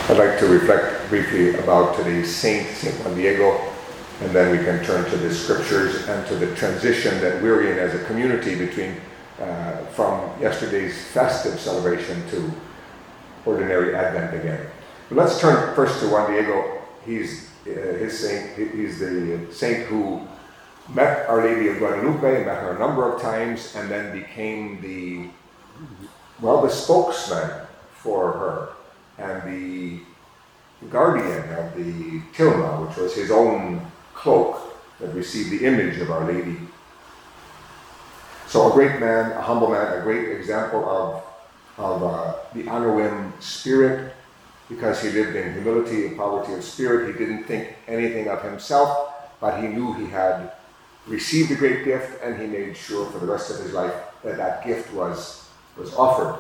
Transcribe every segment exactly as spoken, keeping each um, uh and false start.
I'd like to reflect briefly about today's saint, Saint Juan Diego, and then we can turn to the scriptures and to the transition that we're in as a community between uh, from yesterday's festive celebration to ordinary Advent again. But let's turn first to Juan Diego. He's uh, his saint. He's the saint who met Our Lady of Guadalupe, met her a number of times, and then became the well, the spokesman for her and the guardian of the tilma, which was his own cloak that received the image of Our Lady. So a great man, a humble man, a great example of, of uh, the Anoim spirit, because he lived in humility and poverty of spirit. He didn't think anything of himself, but he knew he had received a great gift, and he made sure for the rest of his life that that gift was, was offered.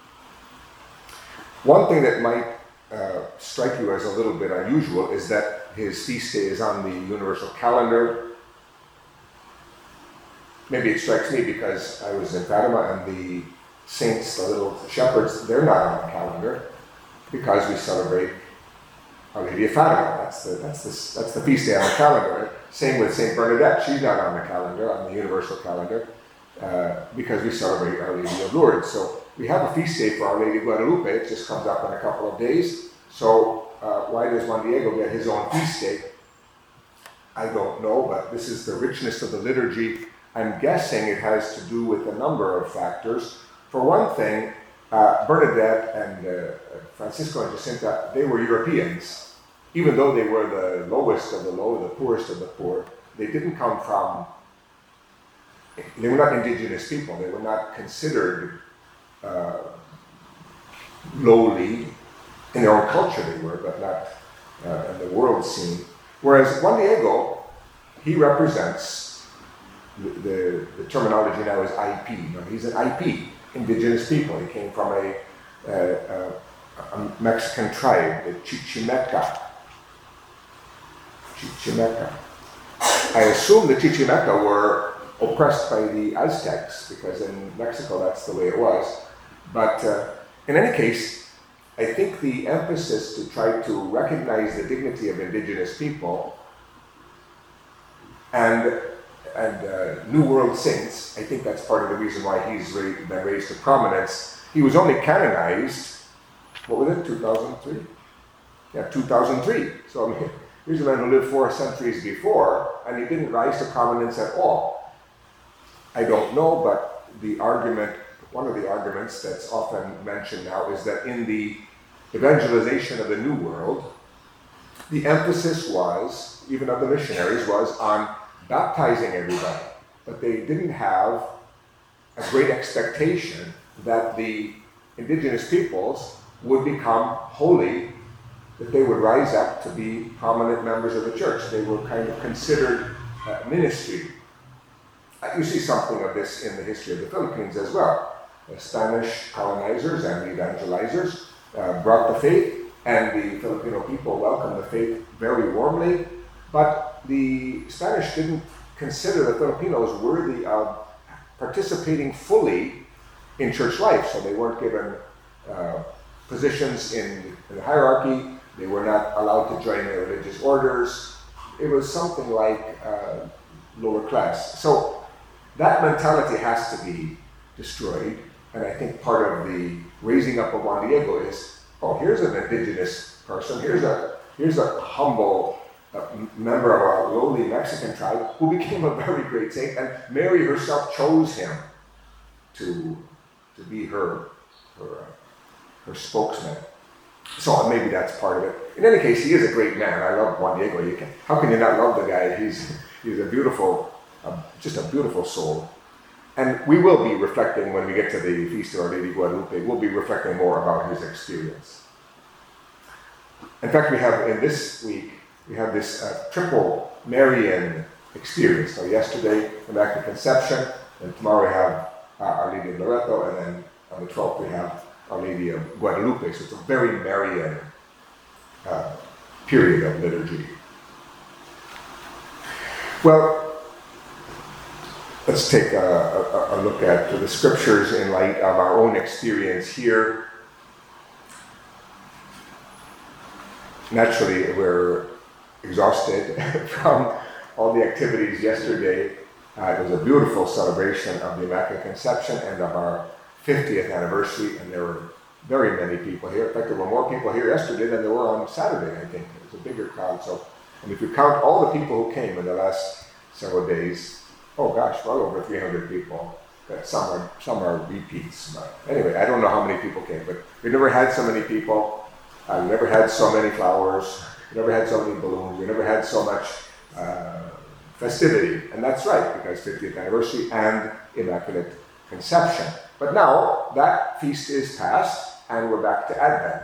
One thing that might uh, strike you as a little bit unusual is that his feast day is on the universal calendar. Maybe it strikes me because I was in Fatima, and the saints, the little shepherds, they're not on the calendar because we celebrate Our Lady of Fatima. That's the, that's the, that's the feast day on the calendar. Same with Saint Bernadette. She's not on the calendar, on the universal calendar, uh, because we celebrate Our Lady of Lourdes. So we have a feast day for Our Lady of Guadalupe. It just comes up in a couple of days. So uh, why does Juan Diego get his own feast day? I don't know, but this is the richness of the liturgy. I'm guessing it has to do with a number of factors. For one thing, uh, Bernadette and uh, Francisco and Jacinta, they were Europeans. Even though they were the lowest of the low, the poorest of the poor, they didn't come from, they were not indigenous people. They were not considered uh, lowly. In their own culture they were, but not uh, in the world scene. Whereas Juan Diego, he represents, the, the, the terminology now is I P. No, he's an I P, indigenous people. He came from a, a, a Mexican tribe, the Chichimeca. Chichimeca. I assume the Chichimeca were oppressed by the Aztecs, because in Mexico that's the way it was. But uh, in any case, I think the emphasis to try to recognize the dignity of indigenous people and and uh, New World saints, I think that's part of the reason why he's ra- been raised to prominence. He was only canonized, what was it, two thousand three? Yeah, two thousand three. So I mean, here's a man who lived four centuries before, and he didn't rise to prominence at all. I don't know, but the argument, one of the arguments that's often mentioned now is that in the evangelization of the New World, the emphasis was, even of the missionaries, was on baptizing everybody. But they didn't have a great expectation that the indigenous peoples would become holy, that they would rise up to be prominent members of the church. They were kind of considered uh, ministry. You see something of this in the history of the Philippines as well. The Spanish colonizers and evangelizers uh, brought the faith, and the Filipino people welcomed the faith very warmly, but the Spanish didn't consider the Filipinos worthy of participating fully in church life, so they weren't given uh, positions in, in the hierarchy. They were not allowed to join their religious orders. It was something like uh, lower class. So that mentality has to be destroyed. And I think part of the raising up of Juan Diego is, oh, here's an indigenous person, here's a here's a humble uh, member of a lowly Mexican tribe who became a very great saint, and Mary herself chose him to to be her her, uh, her spokesman. So maybe that's part of it. In any case, he is a great man. I love Juan Diego. You can, how can you not love the guy? He's he's a beautiful, uh, just a beautiful soul. And we will be reflecting, when we get to the Feast of Our Lady Guadalupe, we'll be reflecting more about his experience. In fact, we have, in this week, we have this uh, triple Marian experience. So yesterday, the Immaculate Conception, and tomorrow we have uh, Our Lady of Loreto, and then on the twelfth we have Our Lady of Guadalupe. So it's a very Marian uh, period of liturgy. Well, let's take a, a, a look at the scriptures in light of our own experience here. naturally, we're exhausted from all the activities yesterday. Uh, it was a beautiful celebration of the Immaculate Conception and of our fiftieth anniversary, and there were very many people here. In fact, there were more people here yesterday than there were on Saturday, I think. It was a bigger crowd. So, and if you count all the people who came in the last several days, oh gosh, well over three hundred people. Some are, some are repeats. But anyway, I don't know how many people came, but we never had so many people. Uh, we never had so many flowers. We never had so many balloons. We never had so much uh, festivity. And that's right, because fiftieth anniversary and Immaculate Conception. But now that feast is past, and we're back to Advent.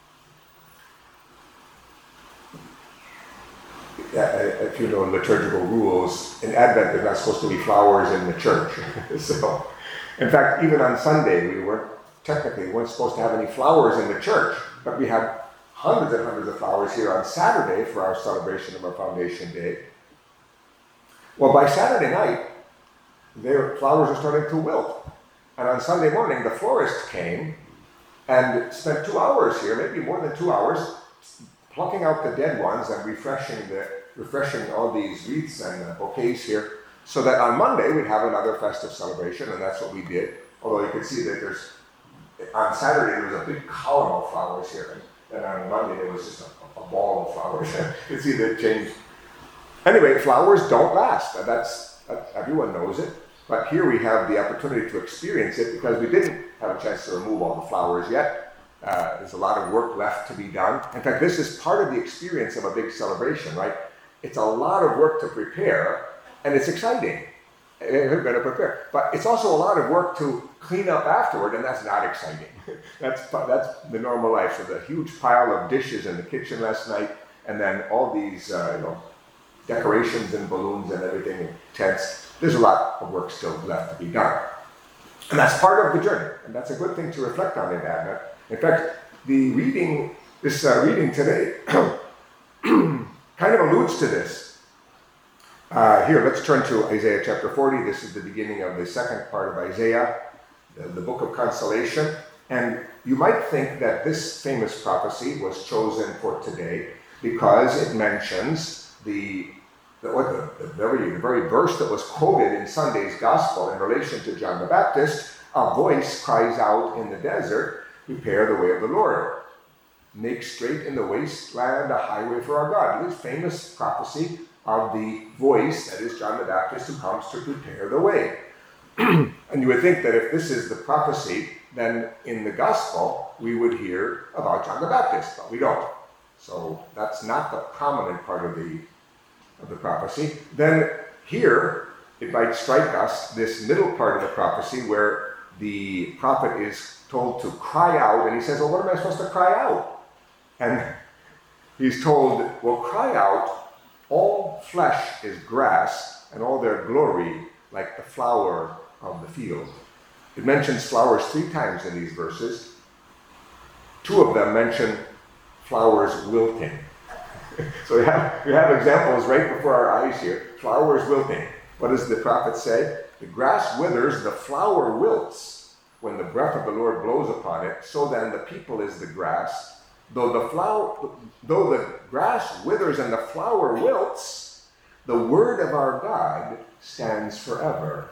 Uh, if you know liturgical rules, in Advent there's not supposed to be flowers in the church. So, in fact, even on Sunday we weren't technically we weren't supposed to have any flowers in the church, but we had hundreds and hundreds of flowers here on Saturday for our celebration of our Foundation Day. Well, by Saturday night, their flowers are starting to wilt, and on Sunday morning the florist came and spent two hours here, maybe more than two hours, plucking out the dead ones and refreshing the refreshing all these wreaths and uh, bouquets here, so that on Monday we'd have another festive celebration, and that's what we did. Although you can see that there's, on Saturday there was a big column of flowers here, and, and on Monday there was just a, a ball of flowers. You can see that change. Anyway, flowers don't last. That's, that, everyone knows it. But here we have the opportunity to experience it because we didn't have a chance to remove all the flowers yet. Uh, there's a lot of work left to be done. In fact, this is part of the experience of a big celebration, right? It's a lot of work to prepare, and it's exciting. We're going to prepare. But it's also a lot of work to clean up afterward, and that's not exciting. that's that's the normal life. So the huge pile of dishes in the kitchen last night, and then all these uh, you know, decorations and balloons and everything, and tents. There's a lot of work still left to be done. And that's part of the journey, and that's a good thing to reflect on in Advent. In fact, the reading, this uh, reading today kind of alludes to this. Uh, here, let's turn to Isaiah chapter forty. This is the beginning of the second part of Isaiah, the, the book of consolation. And you might think that this famous prophecy was chosen for today because it mentions the, the, the, the, very, the very verse that was quoted in Sunday's gospel in relation to John the Baptist. A voice cries out in the desert, "Prepare the way of the Lord. Make straight in the wasteland a highway for our God." This famous prophecy of the voice, that is John the Baptist, who comes to prepare the way. And you would think that if this is the prophecy, then in the gospel we would hear about John the Baptist, but we don't. So that's not the prominent part of the, of the prophecy. Then here, it might strike us, this middle part of the prophecy where the prophet is told to cry out, and he says, well, what am I supposed to cry out? And he's told, well, cry out, all flesh is grass, and all their glory like the flower of the field. It mentions flowers three times in these verses. Two of them mention flowers wilting. So we have, we have examples right before our eyes here. Flowers wilting. What does the prophet say? The grass withers, the flower wilts. When the breath of the Lord blows upon it, so then the people is the grass. Though the flower, though the grass withers and the flower wilts, the word of our God stands forever.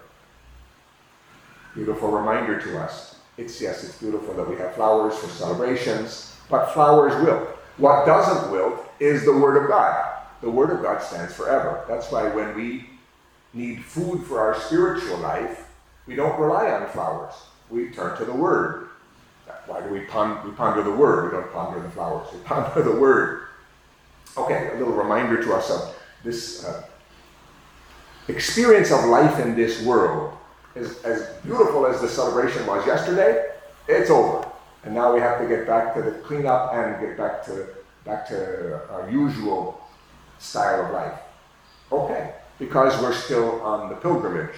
Beautiful reminder to us. It's yes, it's beautiful that we have flowers for celebrations, but flowers wilt. What doesn't wilt is the word of God. The word of God stands forever. That's why when we need food for our spiritual life, we don't rely on flowers. We turn to the word. Why do we ponder, we ponder the word? We don't ponder the flowers. We ponder the word. Okay, a little reminder to us of this uh, experience of life in this world. As, as beautiful as the celebration was yesterday, it's over. And now we have to get back to the cleanup and get back to back to our usual style of life. Okay, because we're still on the pilgrimage.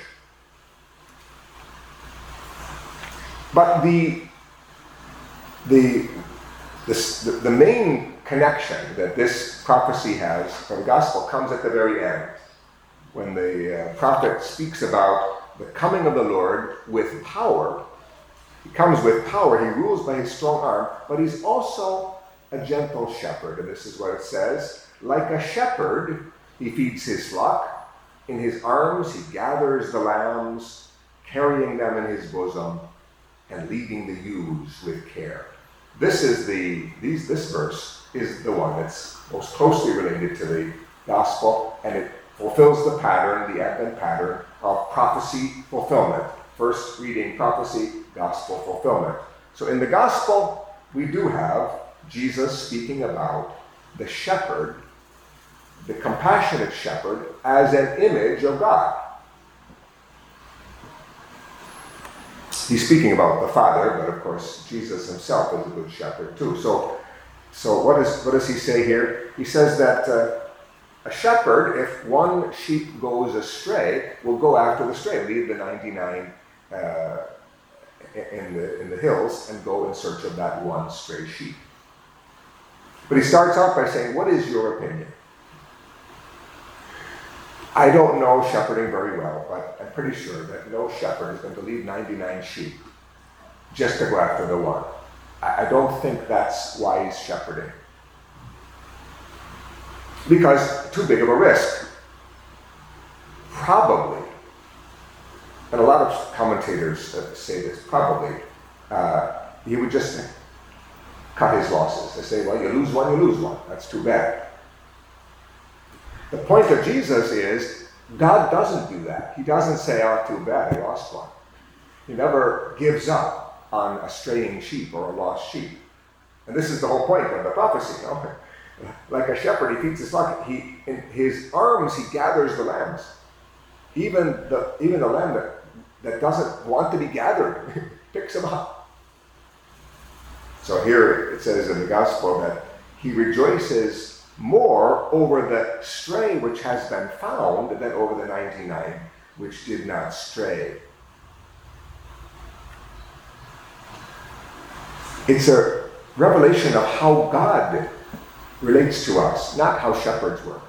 But the the the, the main connection that this prophecy has for the gospel comes at the very end, when the uh, prophet speaks about the coming of the Lord with power. He comes with power. He rules by his strong arm, but he's also a gentle shepherd. And this is what it says. Like a shepherd, he feeds his flock. In his arms he gathers the lambs, carrying them in his bosom and leading the ewes with care. This is the, these, this verse is the one that's most closely related to the gospel, and it fulfills the pattern, the Advent pattern of prophecy fulfillment. First reading, prophecy, gospel fulfillment. So in the gospel, we do have Jesus speaking about the shepherd, the compassionate shepherd, as an image of God. He's speaking about the Father, but of course Jesus himself is a good shepherd too. So, so what, is, what does he say here? He says that uh, a shepherd, if one sheep goes astray, will go after the stray, leave the ninety-nine uh, in, the, in the hills and go in search of that one stray sheep. But he starts off by saying, what is your opinion? I don't know shepherding very well, but I'm pretty sure that no shepherd is going to leave ninety-nine sheep just to go after the one. I don't think that's wise shepherding. Because too big of a risk. Probably, and a lot of commentators uh, say this, probably, uh, he would just cut his losses. They say, well, you lose one, you lose one. That's too bad. The point of Jesus is, God doesn't do that. He doesn't say, oh, too bad, I lost one. He never gives up on a straying sheep or a lost sheep. And this is the whole point of the prophecy. You know? Like a shepherd, he feeds his flock. He, in his arms, he gathers the lambs. Even the, even the lamb that, that doesn't want to be gathered, picks them up. So here it says in the gospel that he rejoices more over the stray which has been found than over the ninety-nine which did not stray. It's a revelation of how God relates to us, not how shepherds work.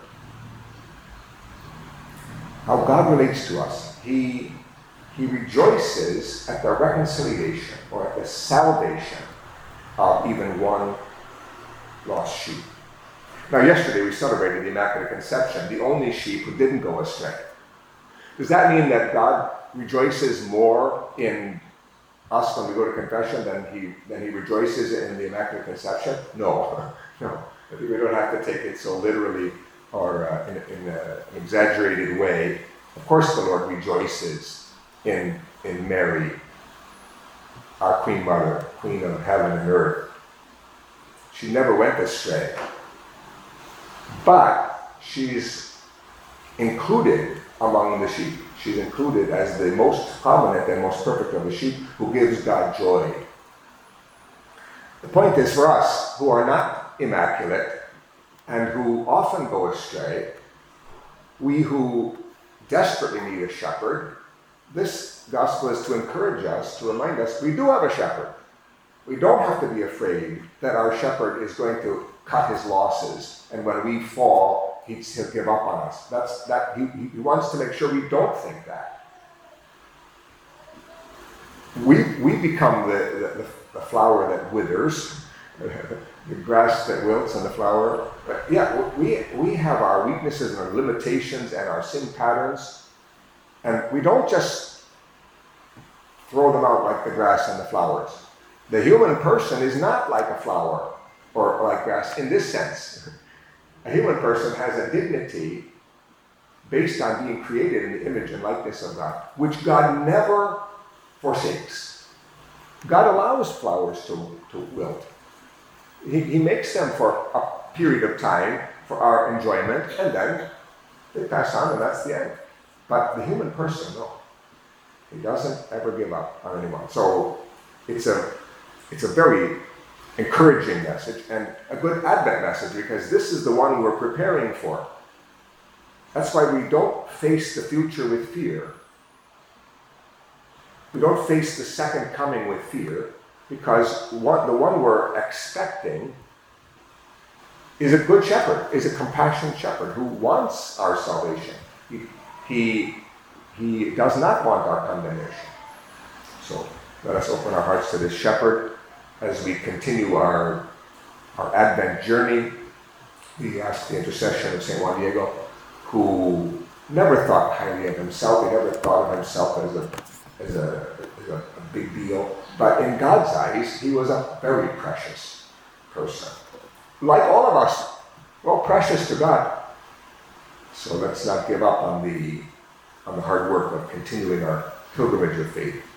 How God relates to us. He, he rejoices at the reconciliation or at the salvation of even one lost sheep. Now, yesterday we celebrated the Immaculate Conception, the only sheep who didn't go astray. Does that mean that God rejoices more in us when we go to confession than he than he rejoices in the Immaculate Conception? No, no. I think we don't have to take it so literally or uh, in, in a, an exaggerated way. Of course, the Lord rejoices in in Mary, our Queen Mother, Queen of heaven and earth. She never went astray. But she's included among the sheep. She's included as the most prominent and most perfect of the sheep who gives God joy. The point is for us who are not immaculate and who often go astray, we who desperately need a shepherd, this gospel is to encourage us, to remind us we do have a shepherd. We don't have to be afraid that our shepherd is going to cut his losses, and when we fall, he'll give up on us. That's that. He, he wants to make sure we don't think that. We we become the, the, the flower that withers, the grass that wilts and the flower. But yeah, we we have our weaknesses and our limitations and our sin patterns, and we don't just throw them out like the grass and the flowers. The human person is not like a flower or, or like grass in this sense. A human person has a dignity based on being created in the image and likeness of God, which God never forsakes. God allows flowers to, to wilt. He, he makes them for a period of time for our enjoyment, and then they pass on, and that's the end. But the human person, no. He doesn't ever give up on anyone. So it's a It's a very encouraging message and a good Advent message, because this is the one we're preparing for. That's why we don't face the future with fear. We don't face the second coming with fear, because one, the one we're expecting is a good shepherd, is a compassionate shepherd who wants our salvation. He, he, he does not want our condemnation. So let us open our hearts to this shepherd as we continue our our Advent journey, we ask the intercession of Saint Juan Diego, who never thought highly of himself. He never thought of himself as a, as a, as a, a big deal. But in God's eyes, he was a very precious person. Like all of us, well, precious to God. So let's not give up on the, on the hard work of continuing our pilgrimage of faith.